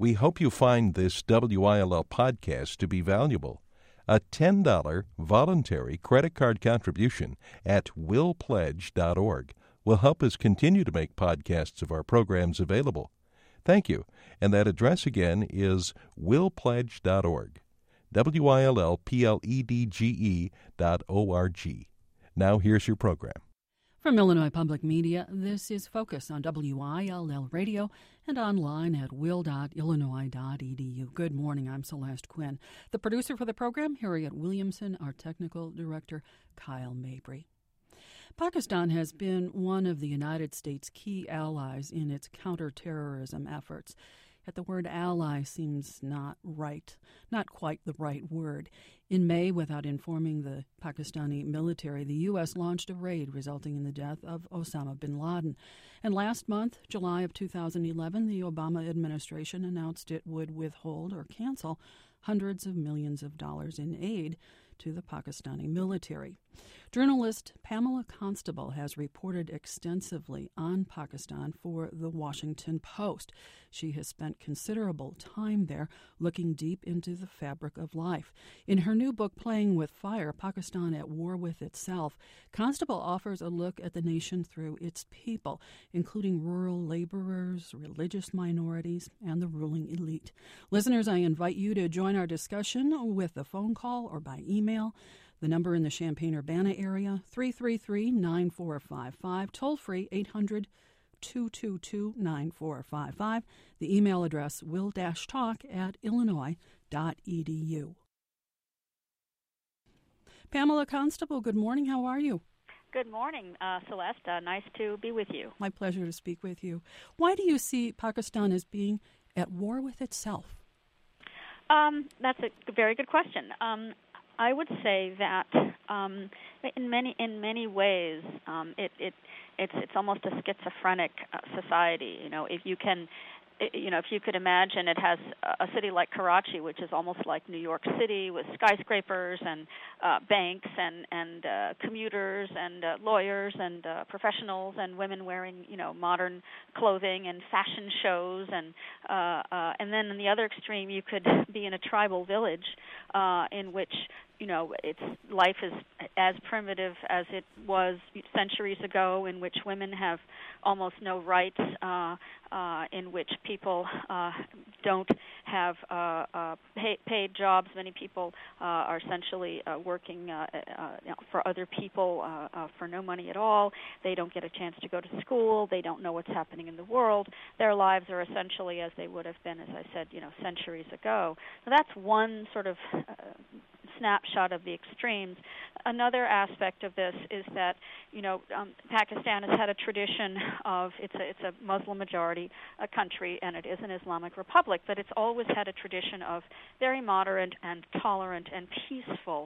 We hope you find this WILL podcast to be valuable. A $10 voluntary credit card contribution at willpledge.org will help us continue to make podcasts of our programs available. Thank you. And that address again is willpledge.org. WILLPLEDGE.org. Now here's your program. From Illinois Public Media, this is Focus on WILL Radio and online at will.illinois.edu. Good morning, I'm Celeste Quinn. The producer for the program, Harriet Williamson, our technical director, Kyle Mabry. Pakistan has been one of the United States' key allies in its counterterrorism efforts. Yet the word ally seems not quite the right word. In May, without informing the Pakistani military, the U.S. launched a raid resulting in the death of Osama bin Laden. And last month, July of 2011, the Obama administration announced it would withhold or cancel hundreds of millions of dollars in aid to the Pakistani military. Journalist Pamela Constable has reported extensively on Pakistan for The Washington Post. She has spent considerable time there looking deep into the fabric of life. In her new book, Playing with Fire, Pakistan at War with Itself, Constable offers a look at the nation through its people, including rural laborers, religious minorities, and the ruling elite. Listeners, I invite you to join our discussion with a phone call or by email. The number in the Champaign-Urbana area, 333-9455, toll-free 800-222-9455. The email address will-talk@illinois.edu. Pamela Constable, good morning. How are you? Good morning, Celeste. Nice to be with you. My pleasure to speak with you. Why do you see Pakistan as being at war with itself? That's a very good question. I would say that in many ways it's almost a schizophrenic society. If you could imagine, it has a city like Karachi, which is almost like New York City, with skyscrapers and banks and commuters and lawyers and professionals and women wearing modern clothing and fashion shows, and then in the other extreme you could be in a tribal village in which its life is as primitive as it was centuries ago, in which women have almost no rights, in which people don't have paid jobs. Many people are essentially working for other people for no money at all. They don't get a chance to go to school. They don't know what's happening in the world. Their lives are essentially as they would have been, as I said, centuries ago. So that's one sort of snapshot of the extremes. Another aspect of this is that Pakistan has had a tradition of it's a Muslim majority country, and it is an Islamic republic, but it's always had a tradition of very moderate and tolerant and peaceful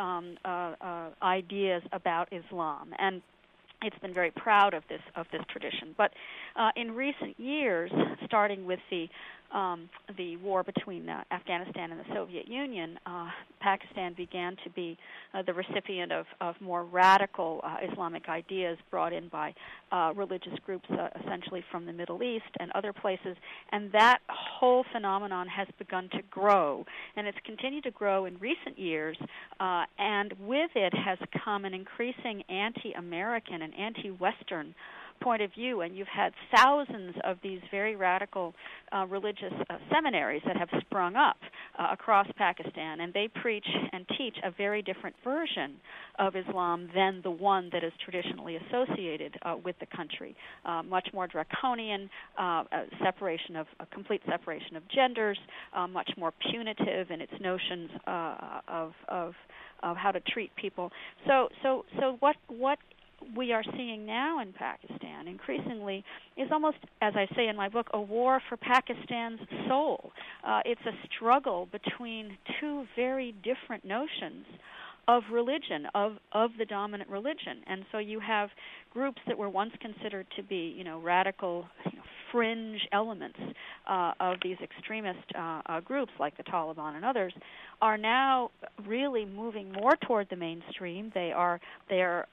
ideas about Islam, and it's been very proud of this tradition. But in recent years, starting with the war between Afghanistan and the Soviet Union, Pakistan began to be the recipient of more radical Islamic ideas brought in by religious groups, essentially from the Middle East and other places, and that whole phenomenon has begun to grow, and it's continued to grow in recent years, and with it has come an increasing anti-American and anti-Western point of view, and you've had thousands of these very radical religious seminaries that have sprung up across Pakistan, and they preach and teach a very different version of Islam than the one that is traditionally associated with the country. Much more draconian, complete separation of genders, much more punitive in its notions of how to treat people. So what we are seeing now in Pakistan increasingly is almost, as I say in my book, a war for Pakistan's soul. It's a struggle between two very different notions of religion, of the dominant religion. And so you have groups that were once considered to be, radical, fringe elements of these extremist groups like the Taliban and others are now really moving more toward the mainstream. They are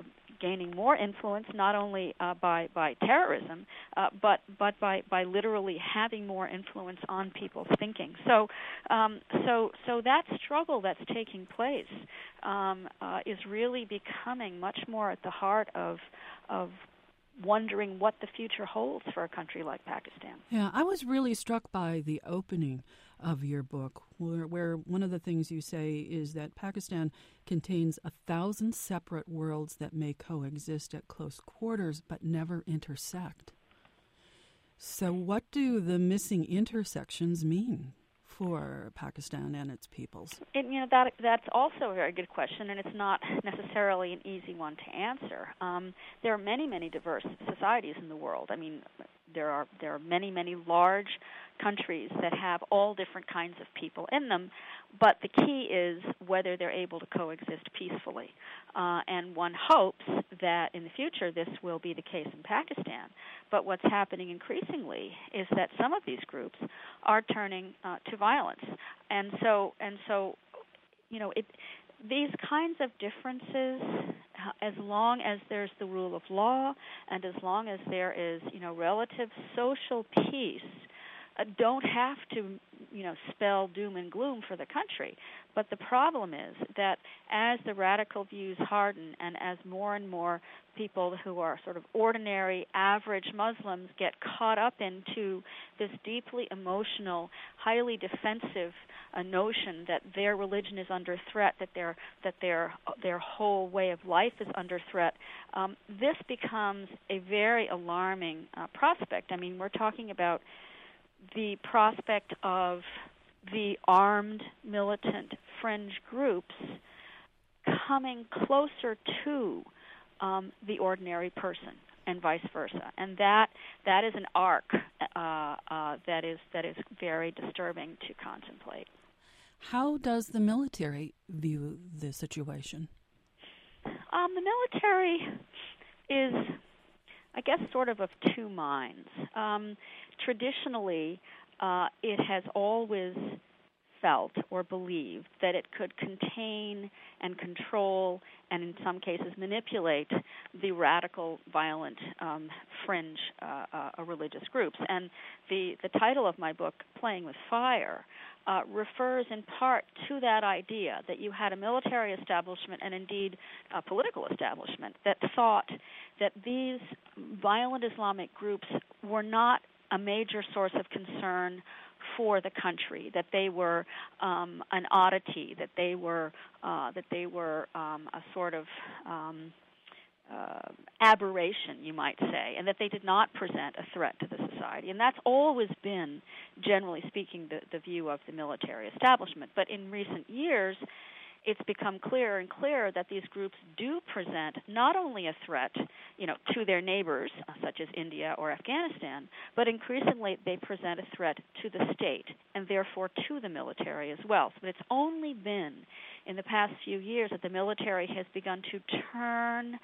gaining more influence, not only by terrorism, but by literally having more influence on people's thinking. So that struggle that's taking place is really becoming much more at the heart of wondering what the future holds for a country like Pakistan. Yeah, I was really struck by the opening of your book, where one of the things you say is that Pakistan contains 1,000 separate worlds that may coexist at close quarters but never intersect. So what do the missing intersections mean for Pakistan and its peoples? That's also a very good question, and it's not necessarily an easy one to answer. There are many diverse societies in the world. I mean, there are many large countries that have all different kinds of people in them, but the key is whether they're able to coexist peacefully. And one hopes that in the future this will be the case in Pakistan. But what's happening increasingly is that some of these groups are turning to violence, and so these kinds of differences, as long as there's the rule of law and as long as there is relative social peace, don't have to spell doom and gloom for the country. But the problem is that as the radical views harden and as more and more people who are sort of ordinary, average Muslims get caught up into this deeply emotional, highly defensive notion that their religion is under threat, that their whole way of life is under threat, this becomes a very alarming prospect. I mean, we're talking about the prospect of the armed militant fringe groups coming closer to the ordinary person and vice versa, and that is an arc that is very disturbing to contemplate. How does the military view the situation? The military is, I guess, sort of two minds. Traditionally, it has always felt or believed that it could contain and control and in some cases manipulate the radical, violent, fringe religious groups. And the title of my book, Playing with Fire, refers in part to that idea that you had a military establishment and indeed a political establishment that thought that these violent Islamic groups were not a major source of concern for the country, that they were an oddity, that they were a sort of aberration, you might say, and that they did not present a threat to the society. And that's always been, generally speaking, the view of the military establishment. But in recent years, it's become clearer and clearer that these groups do present not only a threat, to their neighbors, such as India or Afghanistan, but increasingly they present a threat to the state and therefore to the military as well. So it's only been in the past few years that the military has begun to turn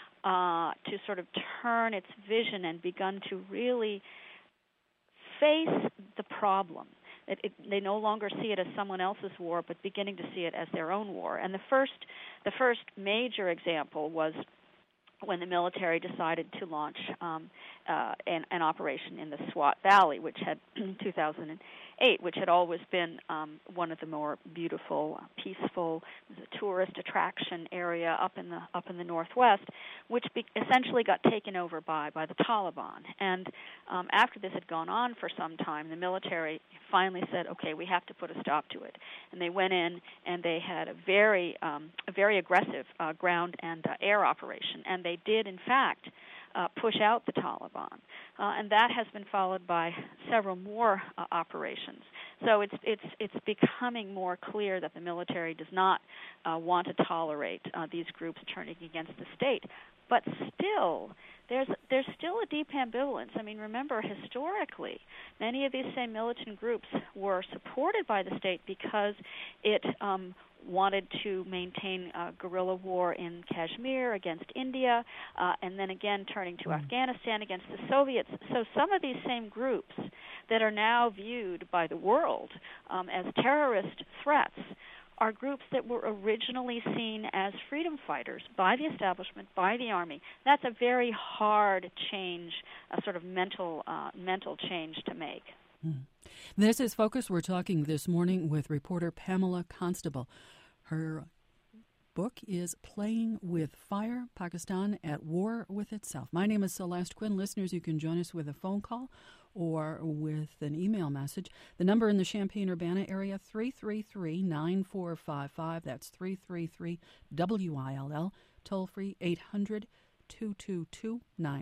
its vision and begun to really face the problem. They no longer see it as someone else's war, but beginning to see it as their own war. And the first major example was when the military decided to launch an operation in the Swat Valley, which had in 2008, which had always been one of the more beautiful, peaceful, tourist attraction area up in the northwest, which essentially got taken over by the Taliban. And after this had gone on for some time, the military finally said, "Okay, we have to put a stop to it." And they went in and they had a very aggressive ground and air operation, and they did in fact push out the Taliban, and that has been followed by several more operations. So it's becoming more clear that the military does not want to tolerate these groups turning against the state. But still, there's still a deep ambivalence. I mean, remember, historically, many of these same militant groups were supported by the state because it wanted to maintain guerrilla war in Kashmir against India, and then again turning to Afghanistan against the Soviets. So some of these same groups that are now viewed by the world as terrorist threats are groups that were originally seen as freedom fighters by the establishment, by the Army. That's a very hard change, a sort of mental change to make. This is Focus. We're talking this morning with reporter Pamela Constable. Her book is Playing with Fire, Pakistan at War with Itself. My name is Celeste Quinn. Listeners, you can join us with a phone call or with an email message. The number in the Champaign-Urbana area, 333-9455. That's 333-WILL. Toll free, 800-222-9455,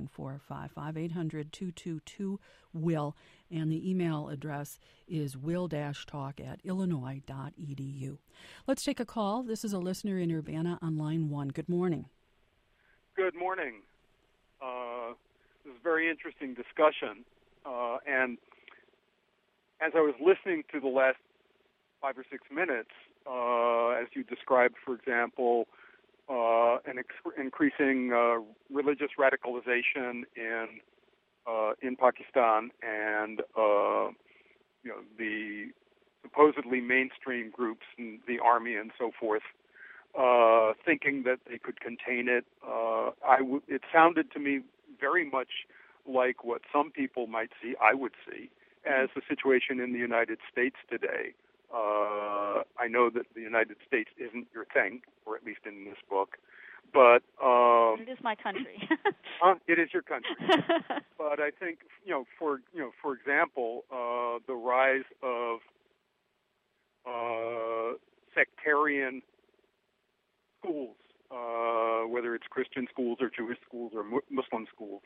800-222-WILL. And the email address is will-talk@illinois.edu. Let's take a call. This is a listener in Urbana on line 1. Good morning. Good morning. This is a very interesting discussion. And as I was listening to the last 5 or 6 minutes, as you described, for example, an increasing religious radicalization in Pakistan, and the supposedly mainstream groups in the army and so forth, thinking that they could contain it. It sounded to me very much like what some people might see, I would see, as the situation in the United States today. I know that the United States isn't your thing, or at least in this book, but it is my country. It is your country. But I think, for example, the rise of sectarian schools, whether it's Christian schools or Jewish schools or Muslim schools,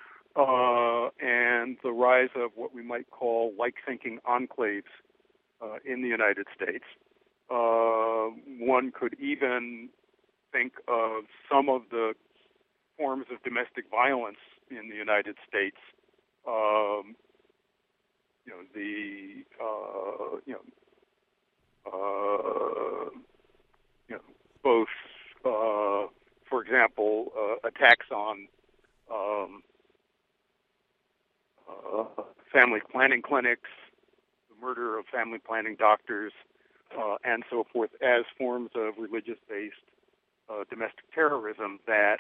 and the rise of what we might call like-thinking enclaves in the United States. One could even think of some of the forms of domestic violence in the United States. Both, for example, attacks on family planning clinics, the murder of family planning doctors, and so forth, as forms of religious-based domestic terrorism that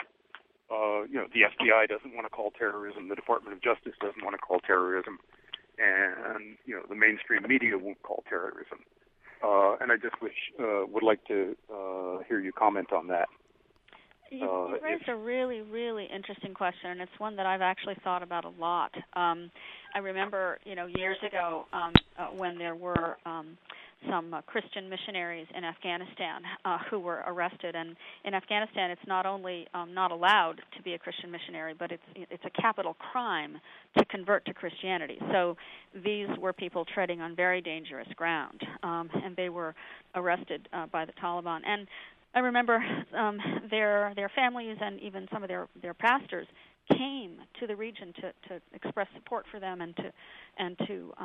the FBI doesn't want to call terrorism, the Department of Justice doesn't want to call terrorism, and the mainstream media won't call terrorism. And I just would like to hear you comment on that. You raised a really, really interesting question, and it's one that I've actually thought about a lot. I remember, years ago when there were some Christian missionaries in Afghanistan who were arrested. And in Afghanistan, it's not only not allowed to be a Christian missionary, but it's a capital crime to convert to Christianity. So these were people treading on very dangerous ground, and they were arrested by the Taliban. And I remember their families and even some of their pastors came to the region to express support for them and to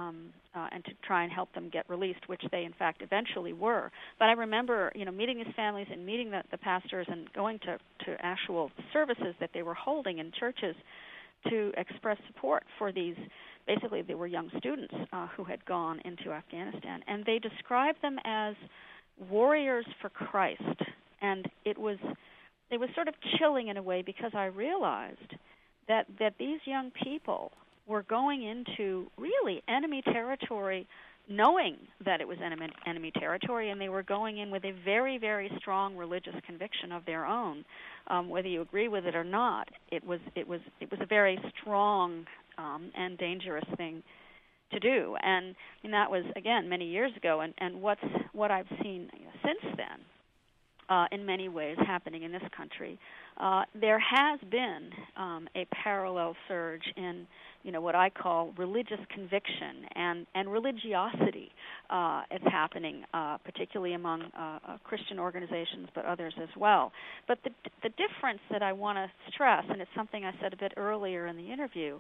try and help them get released, which they in fact eventually were. But I remember meeting these families and meeting the pastors and going to actual services that they were holding in churches to express support for these. Basically, they were young students who had gone into Afghanistan, and they described them as warriors for Christ. And it was sort of chilling in a way, because I realized that these young people were going into really enemy territory, knowing that it was enemy territory, and they were going in with a very, very strong religious conviction of their own. Whether you agree with it or not, it was a very strong and dangerous thing to do. And that was, again, many years ago. And what I've seen since then, in many ways, happening in this country, there has been a parallel surge in, what I call religious conviction and religiosity. It's happening, particularly among Christian organizations, but others as well. But the difference that I want to stress, and it's something I said a bit earlier in the interview,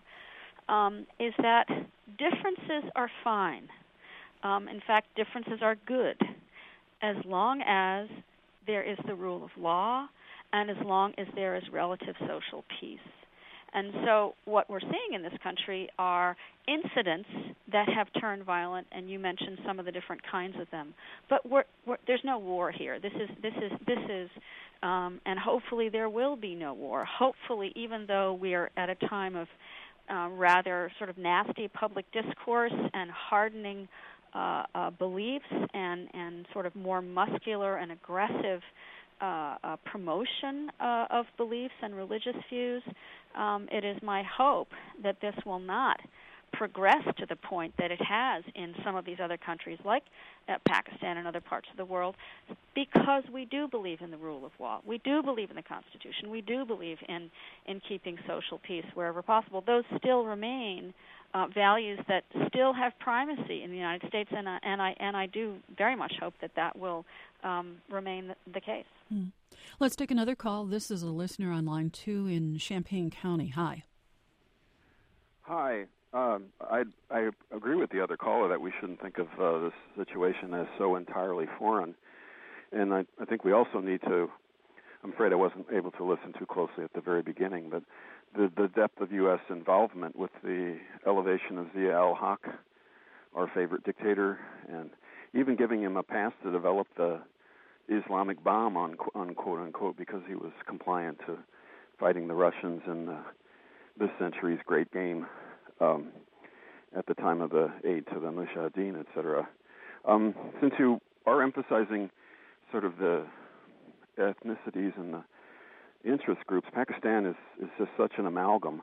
is that differences are fine. In fact, differences are good, as long as there is the rule of law and as long as there is relative social peace. And so what we're seeing in this country are incidents that have turned violent, and you mentioned some of the different kinds of them. But there's no war here. This is, and hopefully there will be no war. Hopefully, even though we are at a time of rather sort of nasty public discourse and hardening beliefs and sort of more muscular and aggressive promotion of beliefs and religious views, it is my hope that this will not progress to the point that it has in some of these other countries like Pakistan and other parts of the world, because we do believe in the rule of law. We do believe in the Constitution. We do believe in keeping social peace wherever possible. Those still remain values that still have primacy in the United States, and I do very much hope that will remain the case. Let's take another call. This is a listener on line 2 in Champaign County. Hi. Hi. I agree with the other caller that we shouldn't think of this situation as so entirely foreign. And I think we also need to, I'm afraid I wasn't able to listen too closely at the very beginning, but the depth of U.S. involvement with the elevation of Zia al-Haq, our favorite dictator, and even giving him a pass to develop the Islamic bomb, quote-unquote, because he was compliant to fighting the Russians in this century's great game at the time of the aid to the Mujahideen, etc. Since you are emphasizing sort of the ethnicities and the interest groups, Pakistan is just such an amalgam.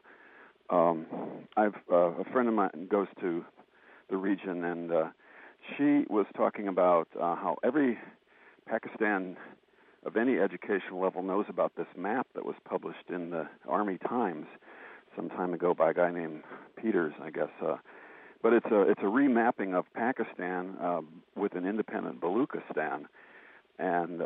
I've a friend of mine goes to the region, and she was talking about how every Pakistan of any educational level knows about this map that was published in the Army Times some time ago by a guy named Peters, I guess. But it's a remapping of Pakistan with an independent Baluchistan, and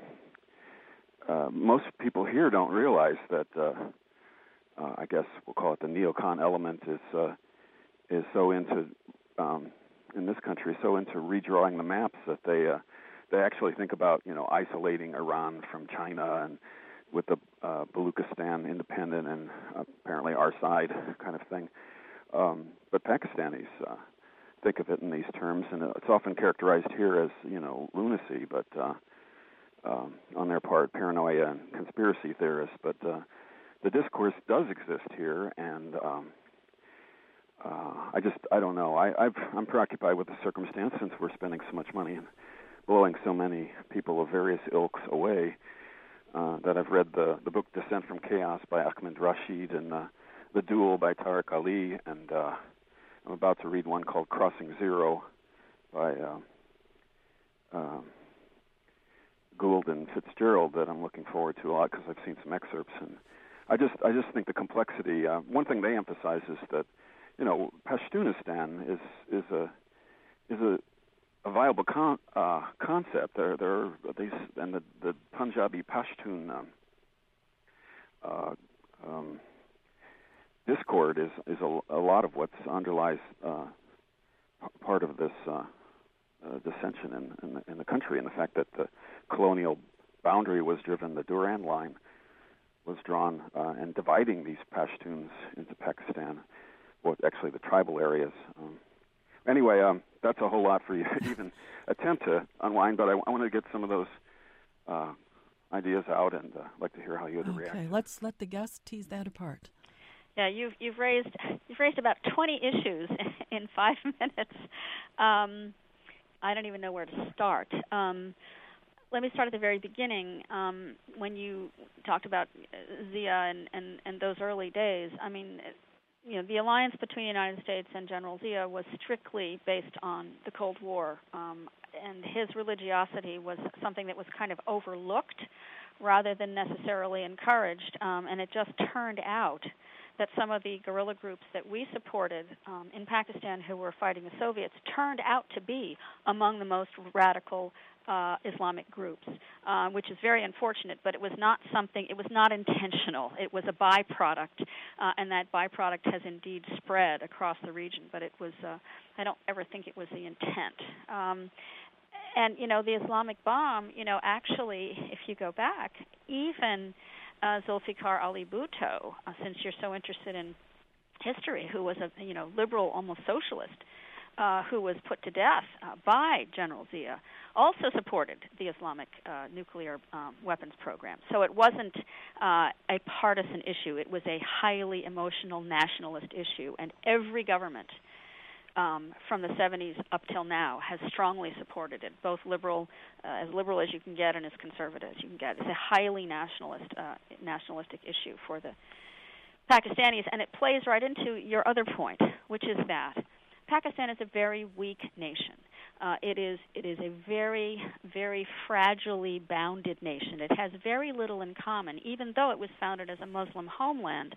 most people here don't realize that. I guess we'll call it the neocon element is so into in this country so into redrawing the maps that they actually think about isolating Iran from China and with the Baluchistan independent and apparently our side kind of thing. But Pakistanis think of it in these terms, and it's often characterized here as lunacy, but on their part, paranoia and conspiracy theorists. But the discourse does exist here, and I don't know. I'm preoccupied with the circumstance since we're spending so much money and blowing so many people of various ilks away. That I've read the book Descent from Chaos by Ahmed Rashid and The Duel by Tariq Ali, and I'm about to read one called Crossing Zero by Gould and Fitzgerald that I'm looking forward to a lot because I've seen some excerpts, and I just think the complexity. One thing they emphasize is that Pashtunistan is a viable concept. There are these, and the Punjabi Pashtun discord is a lot of what underlies part of this dissension in the country, and the fact that the colonial boundary was driven, the Durand line was drawn, and dividing these Pashtuns into Pakistan, actually the tribal areas. Anyway, that's a whole lot for you to even attempt to unwind, but I want to get some of those ideas out, and I'd like to hear how you would react. Okay, let's let the guests tease that apart. Yeah, you've raised about 20 issues in 5 minutes. I don't even know where to start. Let me start at the very beginning. When you talked about Zia and those early days, I mean, the alliance between the United States and General Zia was strictly based on the Cold War, and his religiosity was something that was kind of overlooked rather than necessarily encouraged, and it just turned out that some of the guerrilla groups that we supported in Pakistan who were fighting the Soviets turned out to be among the most radical Islamic groups, which is very unfortunate, but it was not intentional. It was a byproduct, and that byproduct has indeed spread across the region, but it was, I don't ever think it was the intent. And, the Islamic bomb, actually, if you go back, even Zulfikar Ali Bhutto, since you're so interested in history, who was a liberal, almost socialist, who was put to death by General Zia, also supported the Islamic nuclear weapons program. So it wasn't a partisan issue. It was a highly emotional nationalist issue, and every government from the 70s up till now has strongly supported it, both as liberal as you can get and as conservative as you can get. It's a highly nationalistic issue for the Pakistanis, and it plays right into your other point, which is that Pakistan is a very weak nation. It is a very, very fragilely bounded nation. It has very little in common, even though it was founded as a Muslim homeland.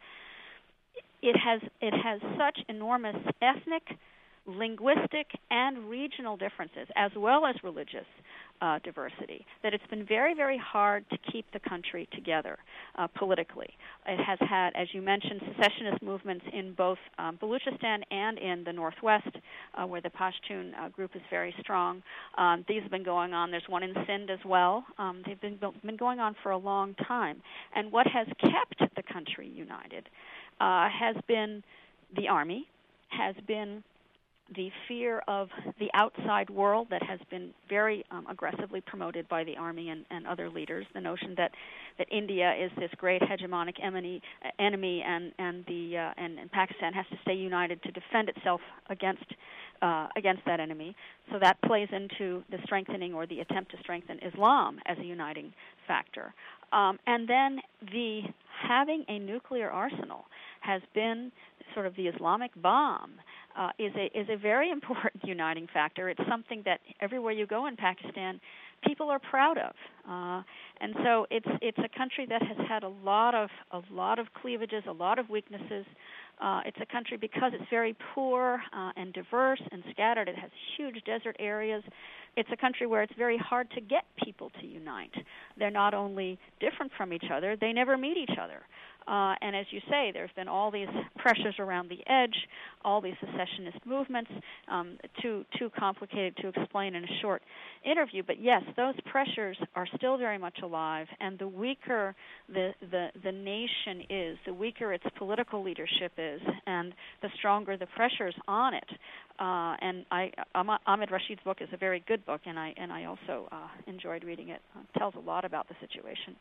It has such enormous ethnic, linguistic, and regional differences, as well as religious diversity, that it's been very, very hard to keep the country together politically. It has had, as you mentioned, secessionist movements in both Baluchistan and in the northwest, where the Pashtun group is very strong. These have been going on. There's one in Sindh as well. They've been going on for a long time. And what has kept the country united has been the army, has been the fear of the outside world that has been very aggressively promoted by the army and other leaders. The notion that India is this great hegemonic enemy and Pakistan has to stay united to defend itself against that enemy. So that plays into the strengthening or the attempt to strengthen Islam as a uniting factor. And then the having a nuclear arsenal has been sort of the Islamic bomb. Is a very important uniting factor. It's something that everywhere you go in Pakistan, people are proud of, and so it's a country that has had a lot of cleavages, a lot of weaknesses. It's a country, because it's very poor and diverse and scattered. It has huge desert areas. It's a country where it's very hard to get people to unite. They're not only different from each other, they never meet each other. And as you say, there's been all these pressures around the edge, all these secessionist movements, too complicated to explain in a short interview. But yes, those pressures are still very much alive, and the weaker the nation is, the weaker its political leadership is, and the stronger the pressures on it. And Ahmed Rashid's book is a very good book, and I also enjoyed reading it. It tells a lot about the situation.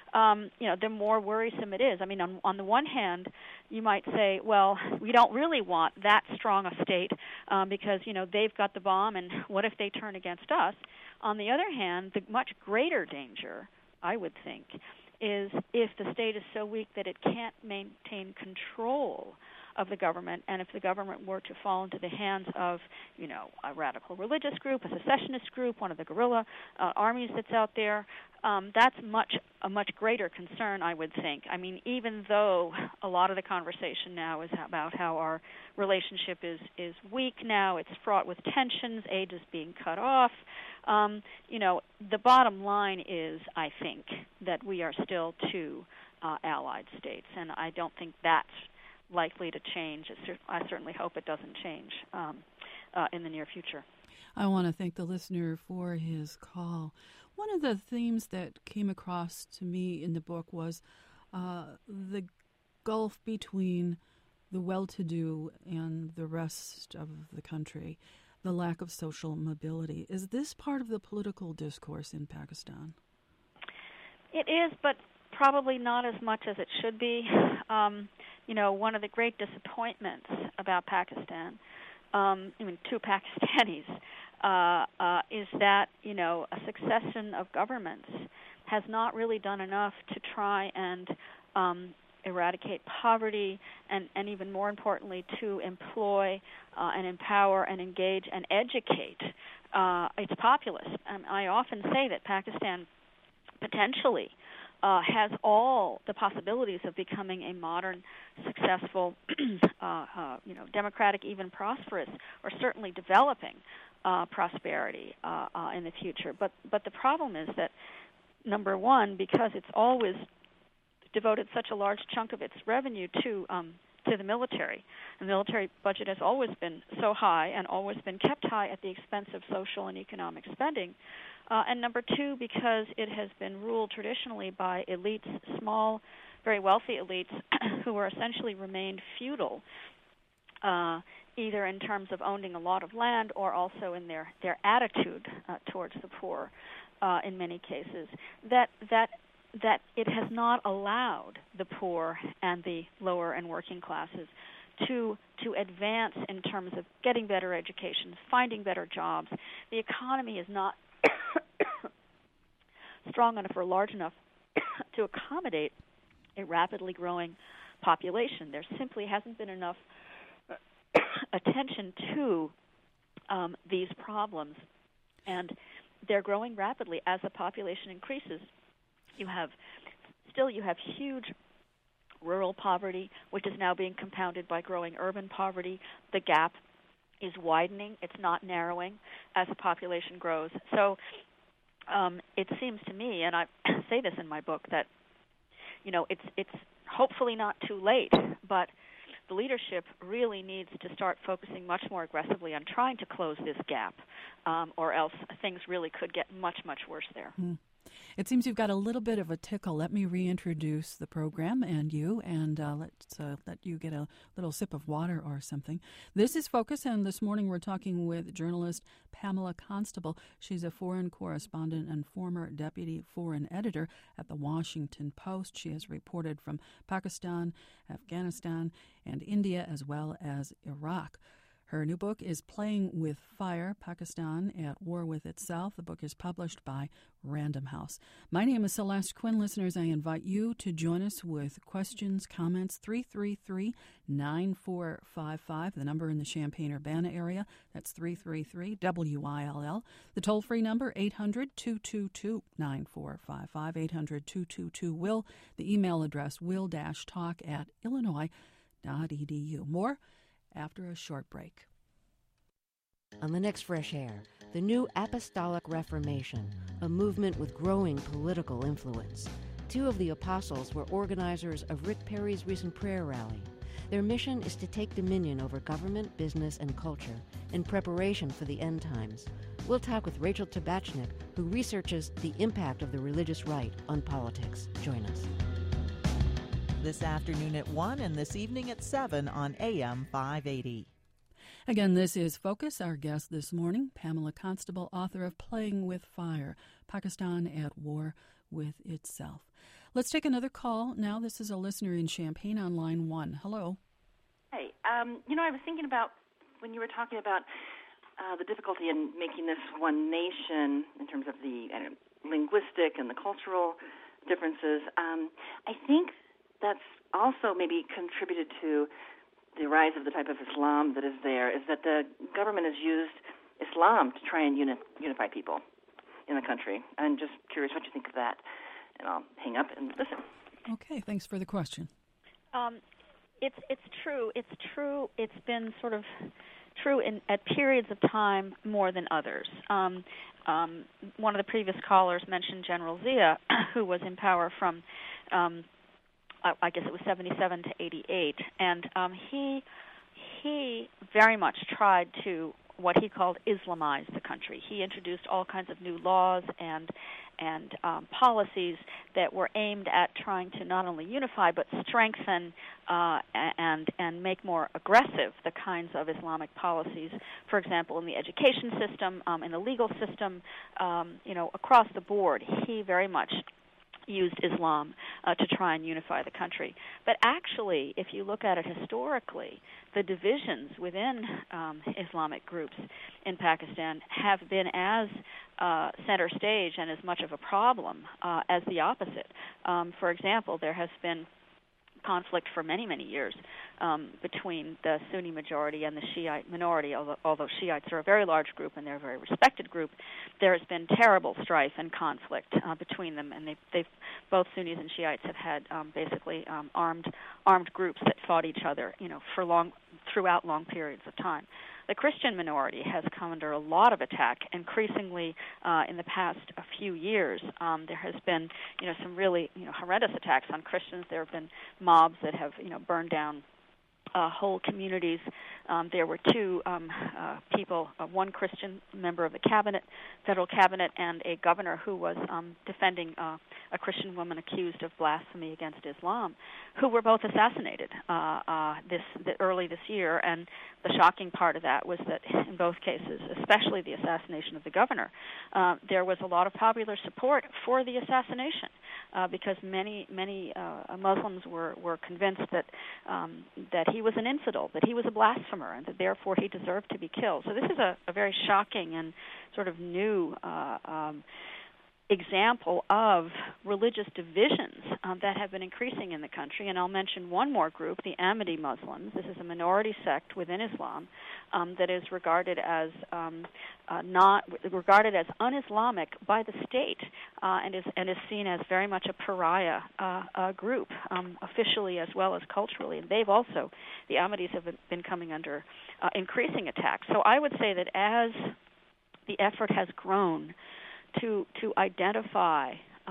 The more worrisome it is. I mean, on the one hand, you might say, well, we don't really want that strong a state because, they've got the bomb, and what if they turn against us? On the other hand, the much greater danger, I would think, is if the state is so weak that it can't maintain control of the government, and if the government were to fall into the hands of, a radical religious group, a secessionist group, one of the guerrilla armies that's out there, that's a much greater concern, I would think. I mean, even though a lot of the conversation now is about how our relationship is weak now, it's fraught with tensions, aid is being cut off, the bottom line is, I think, that we are still two allied states, and I don't think that's likely to change. I certainly hope it doesn't change in the near future. I want to thank the listener for his call. One of the themes that came across to me in the book was the gulf between the well-to-do and the rest of the country, the lack of social mobility. Is this part of the political discourse in Pakistan? It is, but probably not as much as it should be. One of the great disappointments about Pakistan, to Pakistanis, is that, a succession of governments has not really done enough to try and eradicate poverty and even more importantly, to employ and empower and engage and educate its populace. I often say that Pakistan potentially has all the possibilities of becoming a modern, successful, democratic, even prosperous, or certainly developing prosperity in the future. But the problem is that, number one, because it's always devoted such a large chunk of its revenue to to the military. The military budget has always been so high and always been kept high at the expense of social and economic spending. And number two, because it has been ruled traditionally by elites, small, very wealthy elites, who are essentially remained feudal, either in terms of owning a lot of land or also in their attitude towards the poor, in many cases, that it has not allowed the poor and the lower and working classes to advance in terms of getting better educations, finding better jobs. The economy is not strong enough or large enough to accommodate a rapidly growing population. There simply hasn't been enough attention to these problems, and they're growing rapidly as the population increases. You have huge rural poverty, which is now being compounded by growing urban poverty. The gap is widening; it's not narrowing as the population grows. So it seems to me, and I say this in my book, that it's hopefully not too late, but the leadership really needs to start focusing much more aggressively on trying to close this gap, or else things really could get much, much worse there. It seems you've got a little bit of a tickle. Let me reintroduce the program and you, and let's let you get a little sip of water or something. This is Focus, and this morning we're talking with journalist Pamela Constable. She's a foreign correspondent and former deputy foreign editor at the Washington Post. She has reported from Pakistan, Afghanistan, and India, as well as Iraq. Her new book is Playing with Fire, Pakistan at War with Itself. The book is published by Random House. My name is Celeste Quinn. Listeners, I invite you to join us with questions, comments, 333-9455, the number in the Champaign-Urbana area. That's 333-WILL. The toll-free number, 800-222-9455, 800-222-WILL. The email address, will-talk@illinois.edu. More after a short break. On the next Fresh Air, the new Apostolic Reformation, a movement with growing political influence. Two of the apostles were organizers of Rick Perry's recent prayer rally. Their mission is to take dominion over government, business, and culture in preparation for the end times. We'll talk with Rachel Tabachnik, who researches the impact of the religious right on politics. Join us. This afternoon at 1 and this evening at 7 on AM 580. Again, this is Focus. Our guest this morning, Pamela Constable, author of Playing with Fire, Pakistan at War with Itself. Let's take another call now. This is a listener in Champaign on line 1. Hello. Hey, I was thinking about when you were talking about the difficulty in making this one nation in terms of the linguistic and the cultural differences. I think that's also maybe contributed to the rise of the type of Islam that is there, is that the government has used Islam to try and unify people in the country. I'm just curious what you think of that, and I'll hang up and listen. Okay, thanks for the question. It's true. It's true. It's been sort of true at periods of time more than others. One of the previous callers mentioned General Zia, who was in power from I guess it was 77 to 88, and he very much tried to what he called Islamize the country. He introduced all kinds of new laws and policies that were aimed at trying to not only unify but strengthen and make more aggressive the kinds of Islamic policies. For example, in the education system, in the legal system, across the board, he very much used Islam to try and unify the country. But actually, if you look at it historically, the divisions within Islamic groups in Pakistan have been as center stage and as much of a problem as the opposite. For example, there has been conflict for many, many years between the Sunni majority and the Shiite minority. Although Shiites are a very large group and they're a very respected group, there has been terrible strife and conflict between them, and they've both Sunnis and Shiites have had basically armed groups that fought each other, throughout long periods of time. The Christian minority has come under a lot of attack, increasingly in the past few years. There has been, some really, horrendous attacks on Christians. There have been mobs that have, burned down whole communities. There were two people, one Christian member of the federal cabinet, and a governor who was defending a Christian woman accused of blasphemy against Islam, who were both assassinated early this year. And the shocking part of that was that in both cases, especially the assassination of the governor, there was a lot of popular support for the assassination because many Muslims were convinced that he was an infidel, that he was a blasphemer, and that therefore he deserved to be killed. So this is a very shocking and sort of new example of religious divisions that have been increasing in the country. And I'll mention one more group, the Ahmadi Muslims. This is a minority sect within Islam that is regarded as un-Islamic by the state and is seen as very much a pariah group, officially as well as culturally. And they've also, the Ahmadis have been coming under increasing attacks. So I would say that as the effort has grown to identify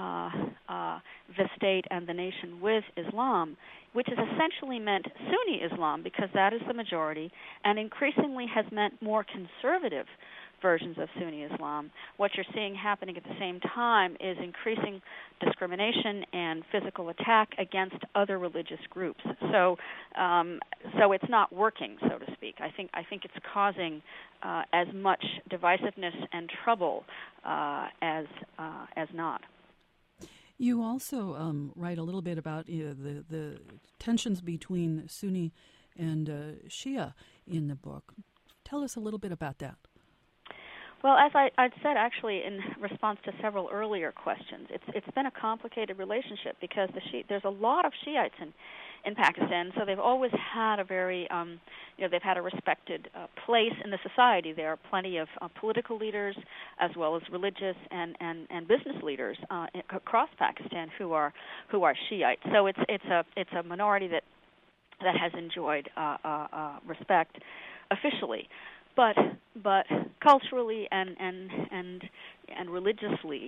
the state and the nation with Islam, which has essentially meant Sunni Islam because that is the majority, and increasingly has meant more conservative versions of Sunni Islam. What you're seeing happening at the same time is increasing discrimination and physical attack against other religious groups. So it's not working, so to speak. I think it's causing as much divisiveness and trouble as not. You also write a little bit about the tensions between Sunni and Shia in the book. Tell us a little bit about that. Well, as I'd said actually in response to several earlier questions, it's been a complicated relationship because there's a lot of Shiites in Pakistan, so they've always had a very, they've had a respected place in the society. There are plenty of political leaders as well as religious and business leaders across Pakistan who are Shiite. So it's a minority that has enjoyed respect officially. But culturally and religiously,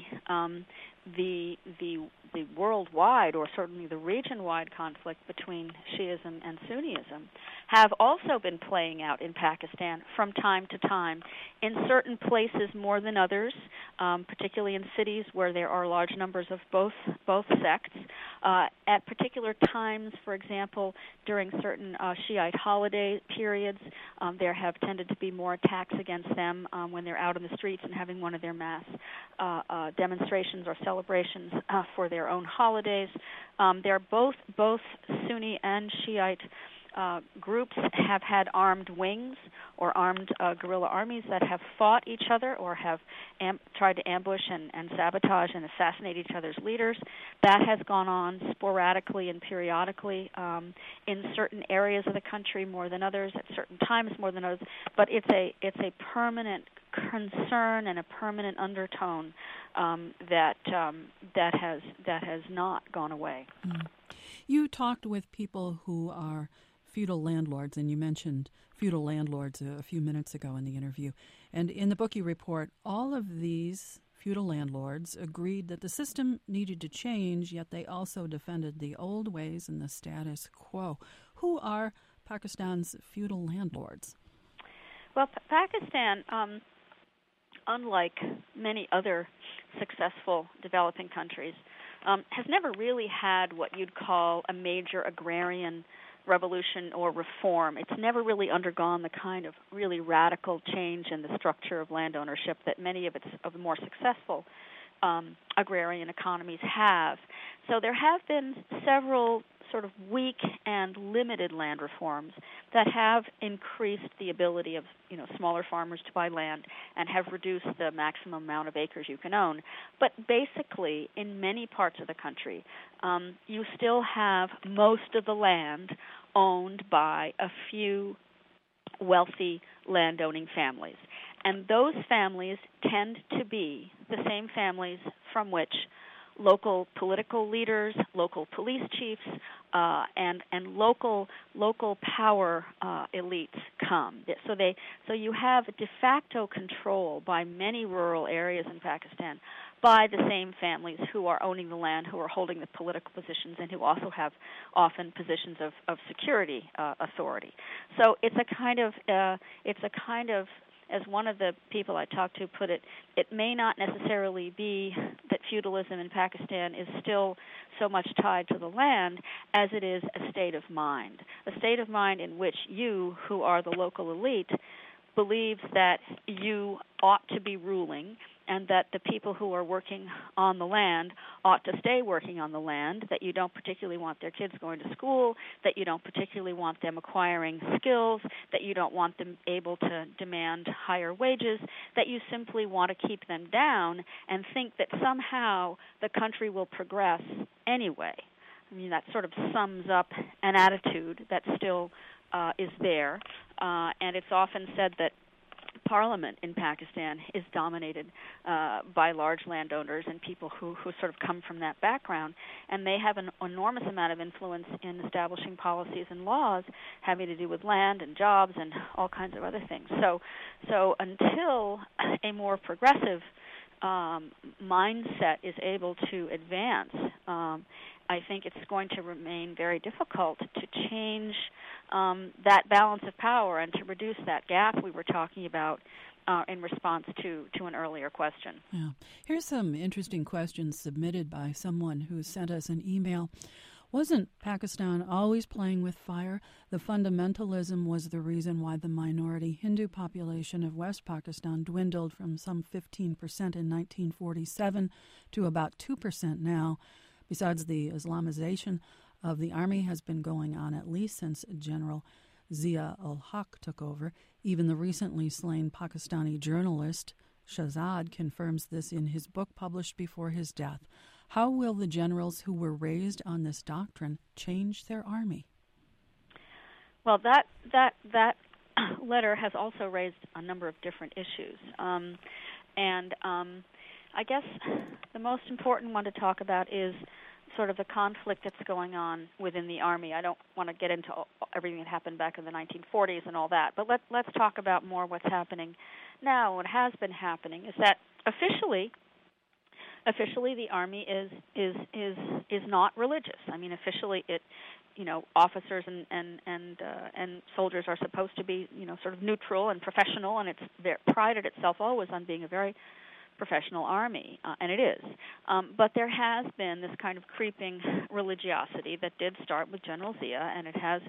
the worldwide, or certainly the region-wide conflict between Shiism and Sunnism have also been playing out in Pakistan from time to time, in certain places more than others, particularly in cities where there are large numbers of both sects. At particular times, for example, during certain Shiite holiday periods, there have tended to be more attacks against them when they're out in the streets and having one of their mass demonstrations or celebrations for their own holidays. They're both Sunni and Shiite groups have had armed wings or armed guerrilla armies that have fought each other or have tried to ambush and sabotage and assassinate each other's leaders. That has gone on sporadically and periodically in certain areas of the country more than others, at certain times more than others. But it's a permanent concern and a permanent undertone that has not gone away. Mm. You talked with people who are feudal landlords, and you mentioned feudal landlords a few minutes ago in the interview. And in the book you report, all of these feudal landlords agreed that the system needed to change, yet they also defended the old ways and the status quo. Who are Pakistan's feudal landlords? Well, Pakistan, unlike many other successful developing countries, has never really had what you'd call a major agrarian revolution or reform. It's never really undergone the kind of really radical change in the structure of land ownership that many of the more successful agrarian economies have. So there have been several sort of weak and limited land reforms that have increased the ability of smaller farmers to buy land and have reduced the maximum amount of acres you can own. But basically, in many parts of the country, you still have most of the land owned by a few wealthy landowning families. And those families tend to be the same families from which local political leaders, local police chiefs, and local power elites come. So you have de facto control by many rural areas in Pakistan by the same families who are owning the land, who are holding the political positions, and who also have often positions of security authority. So it's a kind of as one of the people I talked to put it, it may not necessarily be that feudalism in Pakistan is still so much tied to the land as it is a state of mind in which you, who are the local elite, believes that you ought to be ruling, and that the people who are working on the land ought to stay working on the land, that you don't particularly want their kids going to school, that you don't particularly want them acquiring skills, that you don't want them able to demand higher wages, that you simply want to keep them down and think that somehow the country will progress anyway. I mean, that sort of sums up an attitude that still is there, and it's often said that Parliament in Pakistan is dominated by large landowners and people who sort of come from that background, and they have an enormous amount of influence in establishing policies and laws having to do with land and jobs and all kinds of other things. So until a more progressive mindset is able to advance, I think it's going to remain very difficult to change that balance of power and to reduce that gap we were talking about in response to an earlier question. Yeah. Here's some interesting questions submitted by someone who sent us an email. Wasn't Pakistan always playing with fire? The fundamentalism was the reason why the minority Hindu population of West Pakistan dwindled from some 15% in 1947 to about 2% now. Besides, the Islamization of the army has been going on at least since General Zia-ul-Haq took over. Even the recently slain Pakistani journalist Shahzad confirms this in his book published before his death. How will the generals who were raised on this doctrine change their army? Well, that letter has also raised a number of different issues. I guess the most important one to talk about is sort of the conflict that's going on within the Army. I don't want to get into everything that happened back in the 1940s and all that, but let's talk about more what's happening now. What has been happening is that officially the Army is not religious. I mean, officially officers and soldiers are supposed to be, sort of neutral and professional, and it's prided itself always on being a very professional army, and it is. But there has been this kind of creeping religiosity that did start with General Zia, and it has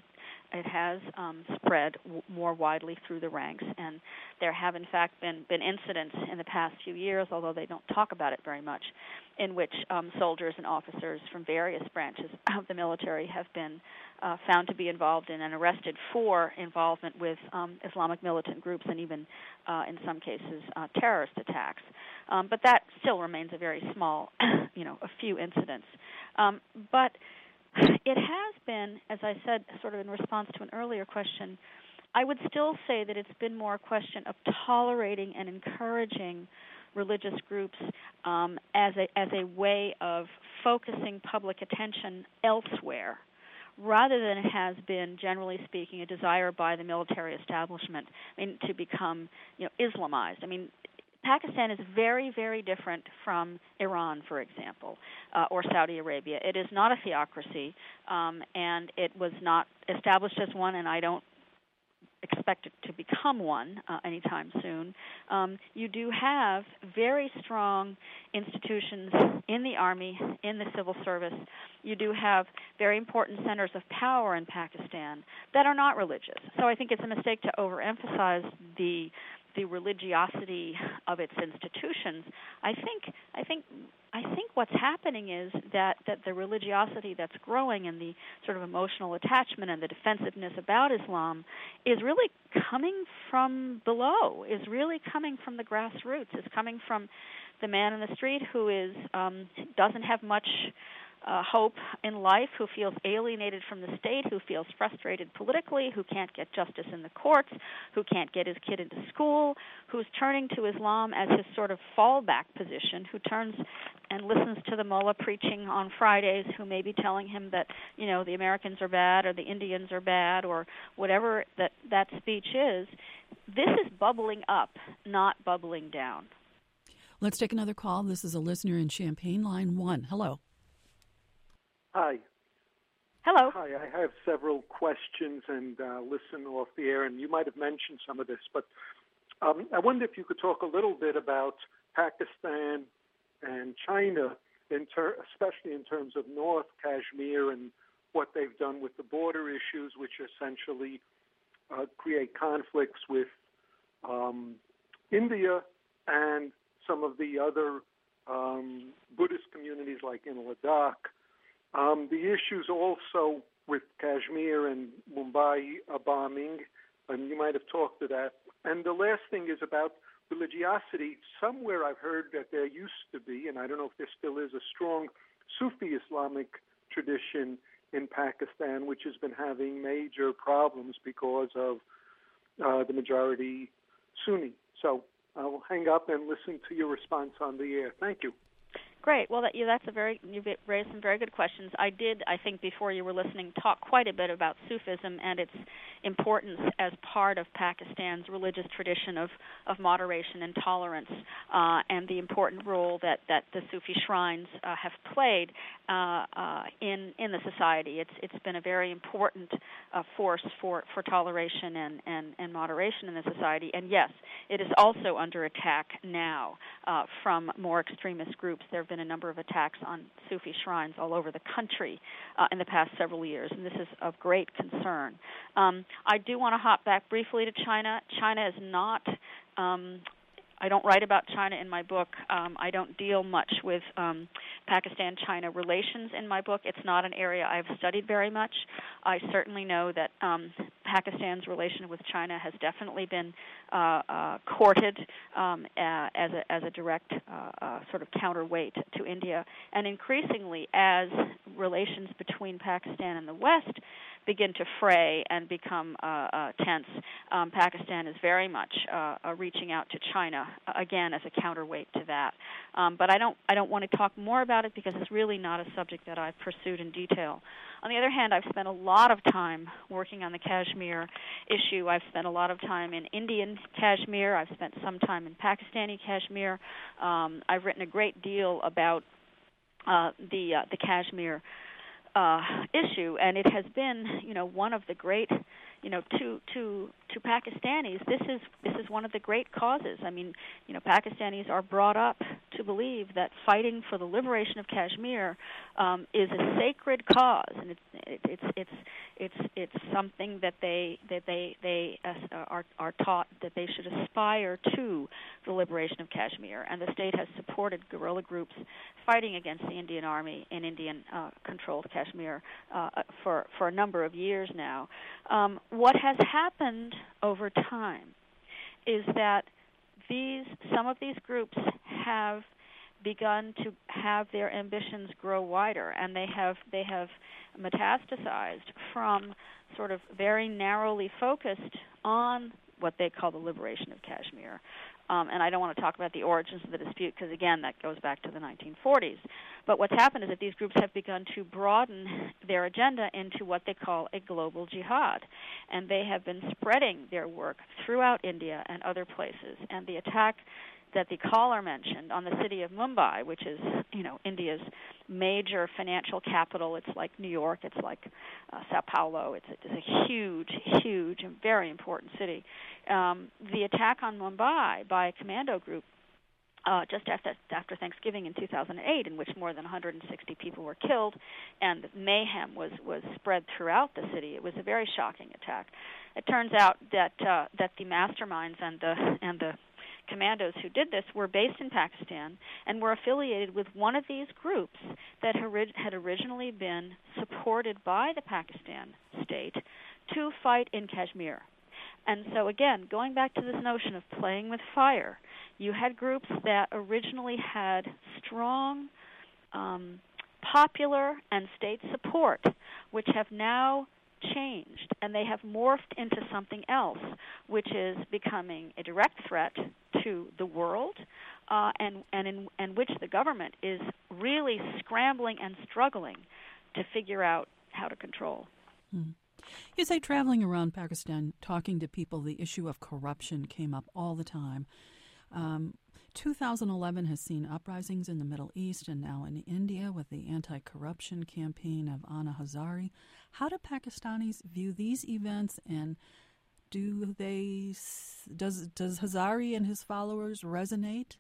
spread more widely through the ranks. And there have, in fact, been incidents in the past few years, although they don't talk about it very much, in which soldiers and officers from various branches of the military have been found to be involved in and arrested for involvement with Islamic militant groups and even, in some cases, terrorist attacks. But that still remains a very small, a few incidents. But it has been, as I said, sort of in response to an earlier question, I would still say that it's been more a question of tolerating and encouraging religious groups as a way of focusing public attention elsewhere, rather than it has been, generally speaking, a desire by the military establishment to become Islamized. I mean, Pakistan is very, very different from Iran, for example, or Saudi Arabia. It is not a theocracy, and it was not established as one, and I don't expect it to become one anytime soon. You do have very strong institutions in the army, in the civil service. You do have very important centers of power in Pakistan that are not religious. So I think it's a mistake to overemphasize the religiosity of its institutions. I think what's happening is that the religiosity that's growing and the sort of emotional attachment and the defensiveness about Islam is really coming from below, is really coming from the grassroots, is coming from the man in the street who doesn't have much hope in life, who feels alienated from the state, who feels frustrated politically, who can't get justice in the courts, who can't get his kid into school, who's turning to Islam as his sort of fallback position, who turns and listens to the mullah preaching on Fridays, who may be telling him that, the Americans are bad or the Indians are bad or whatever that speech is. This is bubbling up, not bubbling down. Let's take another call. This is a listener in Champaign, line 1. Hello. Hi. Hello. Hi, I have several questions and listen off the air, and you might have mentioned some of this, but I wonder if you could talk a little bit about Pakistan and China, especially in terms of North Kashmir and what they've done with the border issues, which essentially create conflicts with India and some of the other Buddhist communities like in Ladakh. The issues also with Kashmir and Mumbai bombing, and you might have talked to that. And the last thing is about religiosity. Somewhere I've heard that there used to be, and I don't know if there still is, a strong Sufi Islamic tradition in Pakistan, which has been having major problems because of the majority Sunni. So I'll hang up and listen to your response on the air. Thank you. Great. Well, you've raised some very good questions. I think before you were listening, talk quite a bit about Sufism and its importance as part of Pakistan's religious tradition of moderation and tolerance, and the important role that the Sufi shrines have played in the society. It's been a very important force for toleration and moderation in the society. And yes, it is also under attack now from more extremist groups. There have been a number of attacks on Sufi shrines all over the country in the past several years, and this is of great concern. I do want to hop back briefly to China. China is not... I don't write about China in my book. I don't deal much with Pakistan-China relations in my book. It's not an area I've studied very much. I certainly know that Pakistan's relation with China has definitely been courted as a direct sort of counterweight to India. And increasingly, as relations between Pakistan and the West begin to fray and become tense, Pakistan is very much reaching out to China again as a counterweight to that. But I don't want to talk more about it because it's really not a subject that I've pursued in detail. On the other hand, I've spent a lot of time working on the Kashmir issue. I've spent a lot of time in Indian Kashmir. I've spent some time in Pakistani Kashmir. I've written a great deal about the Kashmir issue, and it has been, one of the great, to Pakistanis, this is one of the great causes. I mean, Pakistanis are brought up to believe that fighting for the liberation of Kashmir is a sacred cause, and it's something that they are taught that they should aspire to the liberation of Kashmir, and the state has supported guerrilla groups fighting against the Indian Army in Indian-controlled Kashmir for a number of years now. What has happened over time is that some of these groups have begun to have their ambitions grow wider, and they have metastasized from sort of very narrowly focused on what they call the liberation of Kashmir. And I don't want to talk about the origins of the dispute because, again, that goes back to the 1940s. But what's happened is that these groups have begun to broaden their agenda into what they call a global jihad. And they have been spreading their work throughout India and other places. And the attack that the caller mentioned on the city of Mumbai, which is, India's major financial capital. It's like New York. It's like Sao Paulo. It's a huge, huge and very important city. The attack on Mumbai by a commando group just after Thanksgiving in 2008, in which more than 160 people were killed, and mayhem was spread throughout the city. It was a very shocking attack. It turns out that the masterminds and the commandos who did this were based in Pakistan and were affiliated with one of these groups that had originally been supported by the Pakistan state to fight in Kashmir. And so, again, going back to this notion of playing with fire, you had groups that originally had strong popular and state support, which have now changed, and they have morphed into something else, which is becoming a direct threat to the world, and which the government is really scrambling and struggling to figure out how to control. You say traveling around Pakistan, talking to people, the issue of corruption came up all the time. 2011 has seen uprisings in the Middle East and now in India with the anti-corruption campaign of Anna Hazari. How do Pakistanis view these events, and does Hazari and his followers resonate?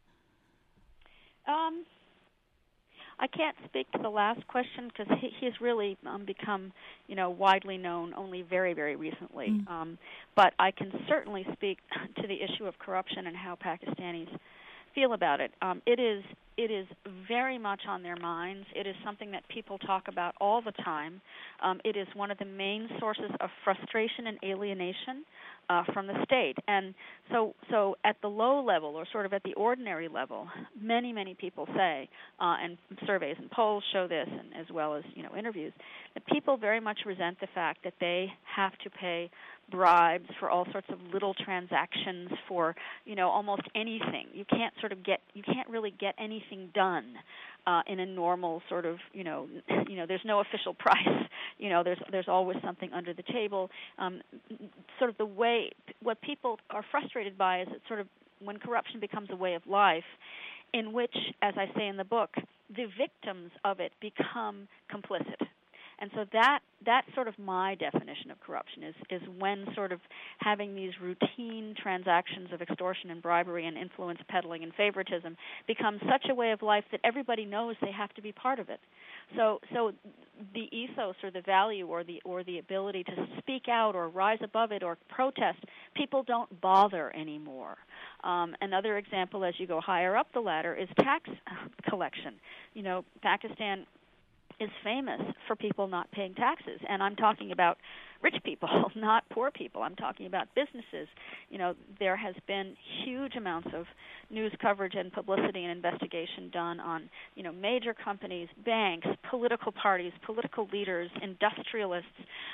I can't speak to the last question because he's really become, widely known only very, very recently. But I can certainly speak to the issue of corruption and how Pakistanis feel about it. It is very much on their minds. It is something that people talk about all the time. It is one of the main sources of frustration and alienation from the state. And so at the low level, or sort of at the ordinary level, many, many people say, and surveys and polls show this, and as well as interviews, that people very much resent the fact that they have to pay bribes for all sorts of little transactions for almost anything. You can't really get anything done in a normal sort of there's no official price. There's always something under the table. Sort of the way what people are frustrated by is that sort of when corruption becomes a way of life, in which, as I say in the book, the victims of it become complicit. And so that's sort of my definition of corruption, is when sort of having these routine transactions of extortion and bribery and influence peddling and favoritism becomes such a way of life that everybody knows they have to be part of it. So the ethos or the value or the ability to speak out or rise above it or protest, people don't bother anymore. Another example, as you go higher up the ladder, is tax collection. Pakistan is famous for people not paying taxes, and I'm talking about rich people, not poor people. I'm talking about businesses. There has been huge amounts of news coverage and publicity and investigation done on, major companies, banks, political parties, political leaders, industrialists,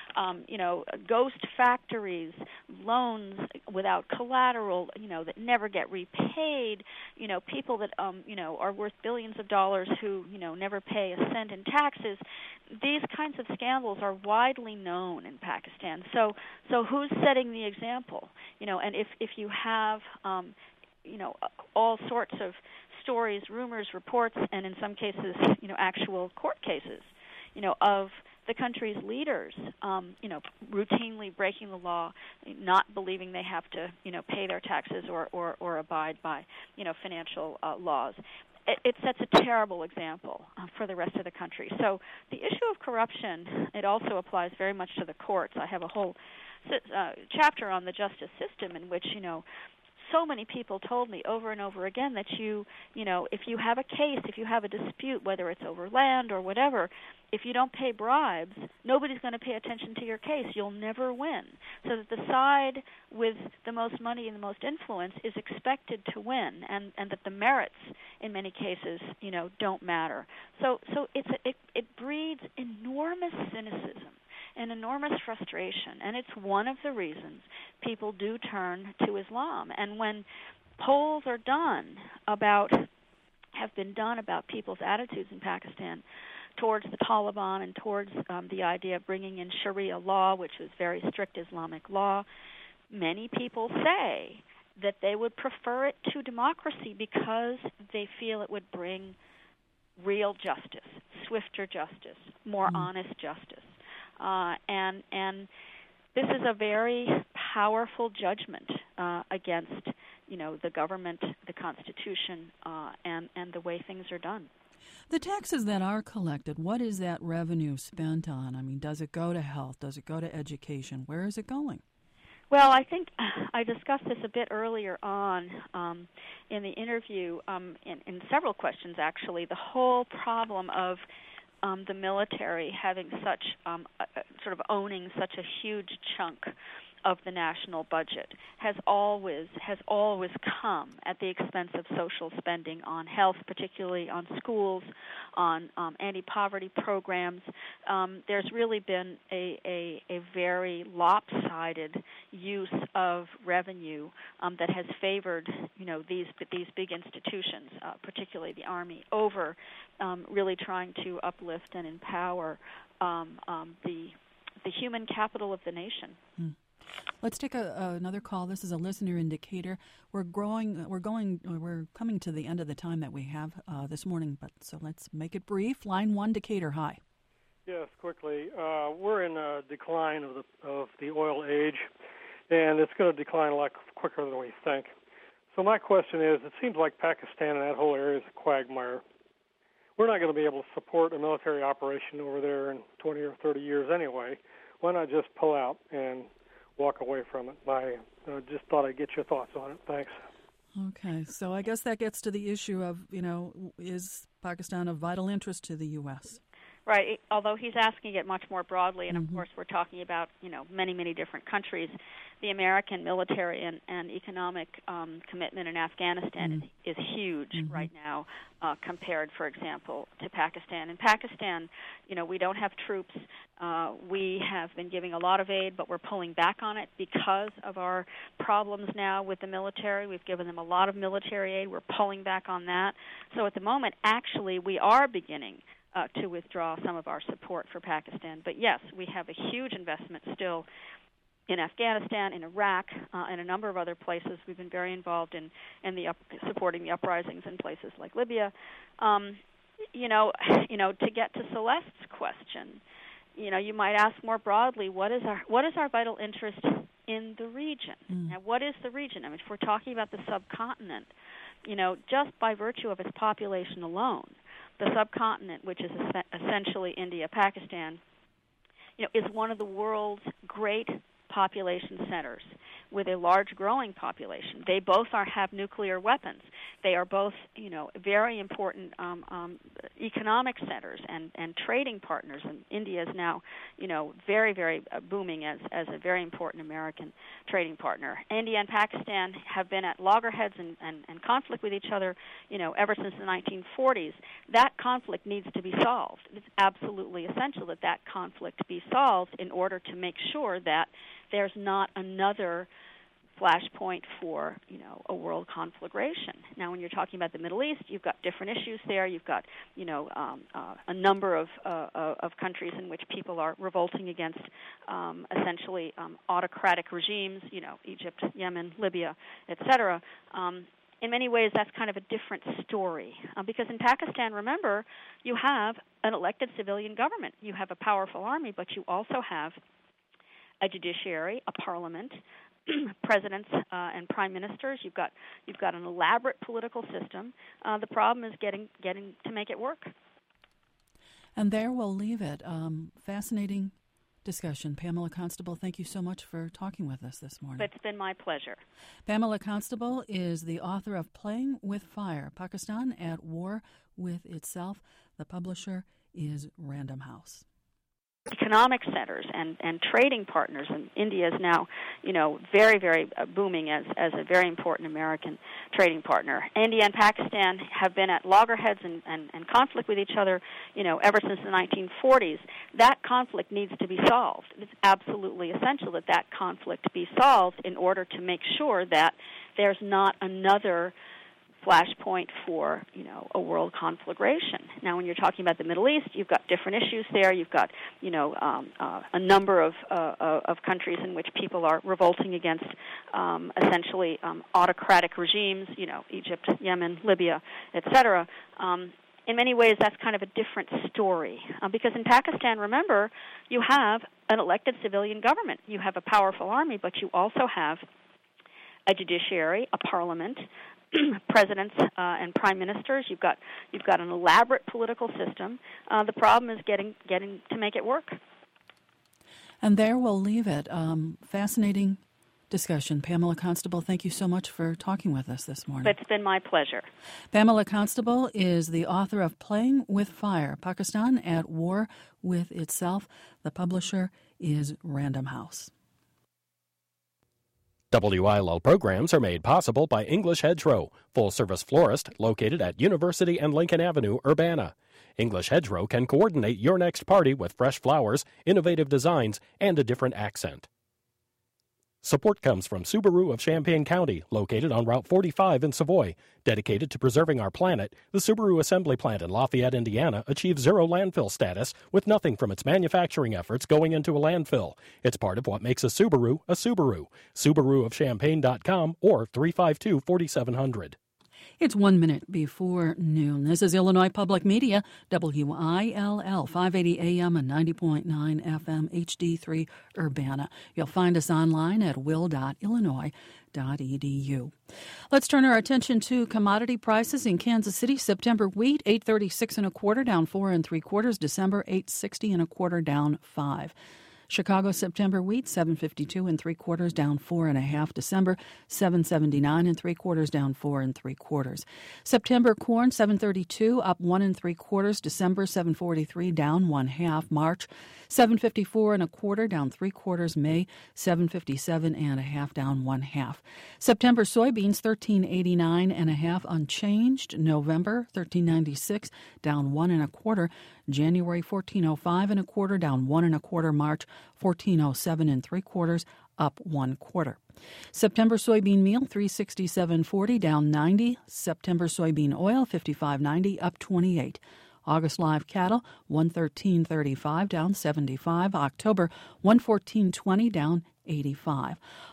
ghost factories, loans without collateral, that never get repaid, people that, are worth billions of dollars who, never pay a cent in taxes. These kinds of scandals are widely known in Pakistan. So who's setting the example? And if you have, all sorts of stories, rumors, reports, and in some cases, actual court cases, of the country's leaders, routinely breaking the law, not believing they have to, pay their taxes or abide by, financial laws. It sets a terrible example for the rest of the country. So the issue of corruption, it also applies very much to the courts. I have a whole chapter on the justice system in which, so many people told me over and over again that if you have a case, if you have a dispute, whether it's over land or whatever, if you don't pay bribes, nobody's going to pay attention to your case. You'll never win. So that the side with the most money and the most influence is expected to win, and that the merits, in many cases, don't matter. So it breeds enormous cynicism and enormous frustration, and it's one of the reasons people do turn to Islam. And when polls are have been done about people's attitudes in Pakistan towards the Taliban and towards the idea of bringing in Sharia law, which is very strict Islamic law, many people say that they would prefer it to democracy because they feel it would bring real justice, swifter justice, more honest justice. And this is a very powerful judgment against, the government, the Constitution, and the way things are done. The taxes that are collected, what is that revenue spent on? I mean, does it go to health? Does it go to education? Where is it going? Well, I think I discussed this a bit earlier on in the interview, in several questions, actually, the whole problem of the military having such sort of owning such a huge chunk of the national budget has always come at the expense of social spending on health, particularly on schools, on anti-poverty programs. There's really been a very lopsided use of revenue that has favored, these big institutions, particularly the Army, over really trying to uplift and empower the human capital of the nation. Let's take another call. This is a listener indicator. We're coming to the end of the time that we have this morning, so let's make it brief. Line 1, Decatur. Hi. Yes, quickly. We're in a decline of the oil age, and it's going to decline a lot quicker than we think. So my question is, it seems like Pakistan and that whole area is a quagmire. We're not going to be able to support a military operation over there in 20 or 30 years anyway. Why not just pull out and walk away from it? I just thought I'd get your thoughts on it. Thanks. Okay, so I guess that gets to the issue of, is Pakistan of vital interest to the U.S.? Right, although he's asking it much more broadly, and of course we're talking about, many, many different countries. The American military and economic commitment in Afghanistan is huge right now compared, for example, to Pakistan. In Pakistan, we don't have troops. We have been giving a lot of aid, but we're pulling back on it because of our problems now with the military. We've given them a lot of military aid. We're pulling back on that. So at the moment, actually, we are beginning to withdraw some of our support for Pakistan. But yes, we have a huge investment still in Afghanistan, in Iraq, and a number of other places. We've been very involved in supporting the uprisings in places like Libya. To get to Celeste's question, you might ask more broadly, what is our vital interest in the region? Now, what is the region? I mean, if we're talking about the subcontinent, just by virtue of its population alone, the subcontinent, which is essentially India, Pakistan, is one of the world's great population centers with a large growing population. They both have nuclear weapons. They are both, very important economic centers and trading partners. And India is now, very, very booming as a very important American trading partner. India and Pakistan have been at loggerheads and conflict with each other, ever since the 1940s. That conflict needs to be solved. It's absolutely essential that conflict be solved in order to make sure that there's not another flashpoint for, a world conflagration. Now, when you're talking about the Middle East, you've got different issues there. You've got, a number of countries in which people are revolting against essentially autocratic regimes, Egypt, Yemen, Libya, etc. In many ways, that's kind of a different story because in Pakistan, remember, you have an elected civilian government. You have a powerful army, but you also have a judiciary, a parliament, presidents and prime ministers. You've got an elaborate political system. The problem is getting to make it work. And there we'll leave it. Fascinating discussion. Pamela Constable, thank you so much for talking with us this morning. It's been my pleasure. Pamela Constable is the author of Playing with Fire, Pakistan at War with Itself. The publisher is Random House. Economic centers and trading partners, and India is now, very, very booming as a very important American trading partner. India and Pakistan have been at loggerheads and conflict with each other, ever since the 1940s. That conflict needs to be solved. It's absolutely essential that conflict be solved in order to make sure that there's not another flashpoint for, a world conflagration. Now, when you're talking about the Middle East, you've got different issues there. You've got, a number of countries in which people are revolting against essentially autocratic regimes, Egypt, Yemen, Libya, etc. In many ways, that's kind of a different story because in Pakistan, remember, you have an elected civilian government. You have a powerful army, but you also have a judiciary, a parliament, presidents and prime ministers. You've got an elaborate political system. The problem is getting to make it work. And there we'll leave it. Fascinating discussion. Pamela Constable, thank you so much for talking with us this morning. It's been my pleasure. Pamela Constable is the author of Playing with Fire, Pakistan at War with Itself. The publisher is Random House. WILL programs are made possible by English Hedgerow, full-service florist located at University and Lincoln Avenue, Urbana. English Hedgerow can coordinate your next party with fresh flowers, innovative designs, and a different accent. Support comes from Subaru of Champaign County, located on Route 45 in Savoy. Dedicated to preserving our planet, the Subaru assembly plant in Lafayette, Indiana, achieves zero landfill status with nothing from its manufacturing efforts going into a landfill. It's part of what makes a Subaru a Subaru. SubaruofChampaign.com or 352-4700. It's 1 minute before noon. This is Illinois Public Media, WILL, 580 AM and 90.9 FM, HD3 Urbana. You'll find us online at will.illinois.edu. Let's turn our attention to commodity prices in Kansas City. September wheat, $8.36 1/4, down 4 3/4. December, $8.60 1/4, down 5. Chicago September wheat, $7.52 3/4, down 4 1/2. December, $7.79 3/4, down 4 3/4. September corn, $7.32, up 1 3/4. December, $7.43, down 1/2. March, $7.54 1/4, down 3/4. May, $7.57 1/2, down 1/2. September soybeans, $13.89 1/2, unchanged. November, $13.96, down 1 1/4. January, $14.05 1/4, down 1 1/4. March, $14.07 3/4, up 1/4. September soybean meal, $367.40, down 90. September soybean oil, $55.90, up 28. August live cattle, $113.35, down 75. October, $114.20, down 85.